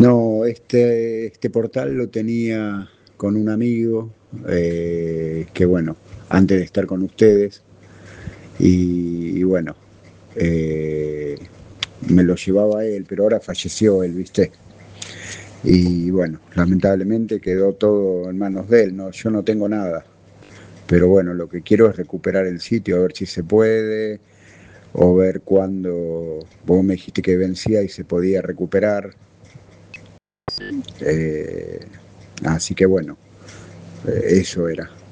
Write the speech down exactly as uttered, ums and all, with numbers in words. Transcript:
No, este, este portal lo tenía con un amigo, eh, que bueno, antes de estar con ustedes, y, y bueno, eh, me lo llevaba él, pero ahora falleció él, ¿viste? Y bueno, lamentablemente quedó todo en manos de él, no, yo no tengo nada. Pero bueno, lo que quiero es recuperar el sitio, a ver si se puede, o ver cuándo, vos me dijiste que vencía y se podía recuperar. Eh, así que bueno, eh, eso era.